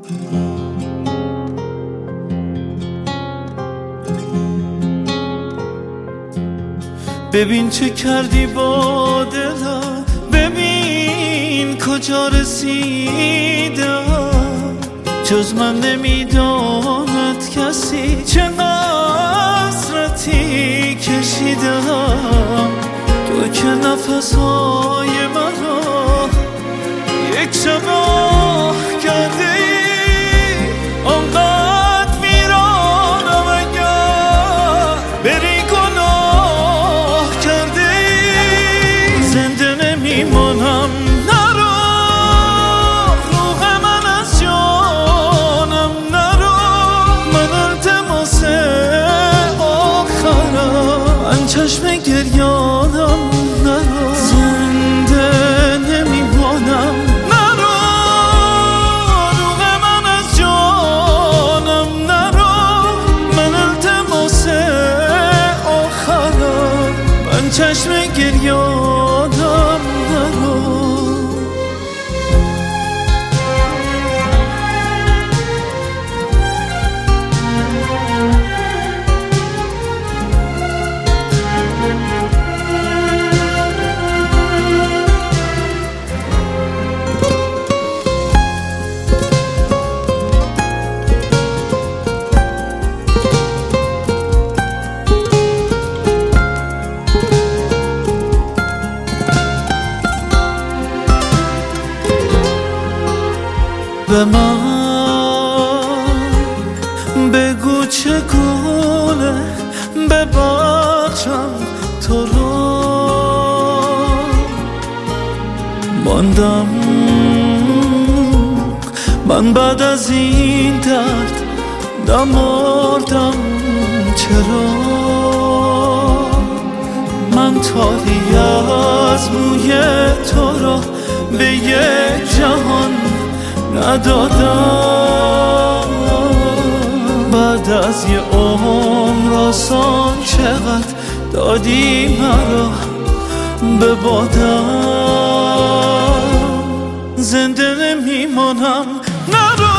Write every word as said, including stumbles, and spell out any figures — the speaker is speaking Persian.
ببین چه کردی با دلم، ببین کجا رسیدم. جز من نمیداند کسی چه حسرتی کشیدم. تو که نفسهای مرا یک شب آه کرده ای، آنقدر میرانم اگر بری گناه کرده ای. زنده نمیمانم نرو، روح من از جانم نرو. من التماس آخرم، چشم گریانم نرو. زنده نمیمانم نرو، روح من از جانم نرو. من التماس آخرم، من چشم گریانم نرو. به من بگو چگونه ببخشم تو رو. ماندم من بعد از این درد، نمردم چرا. من تاری از موی تو را به یک جهان ندادم. بعد از یه عمر آسان چقدر دادی مرا به بادم. زنده نمیمانم نرو،